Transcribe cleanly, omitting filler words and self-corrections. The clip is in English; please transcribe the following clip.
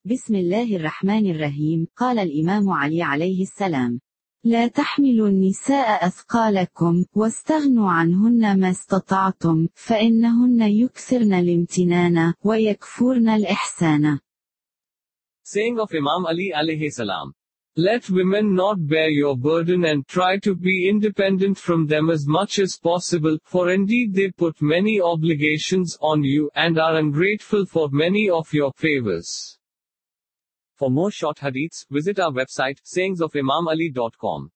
بسم الله الرحمن الرحيم. قال الإمام علي عليه السلام: لا تحملوا النساء أثقالكم، واستغنوا عنهن ما استطعتم، فإنهن يكثرن الامتنان، ويكفرن الإحسان. Saying of Imam Ali alayhi salam. Let women not bear your burden and try to be independent from them as much as possible, for indeed they put many obligations on you, and are ungrateful for many of your favors. For more short hadiths, visit our website, sayingsofimamali.com.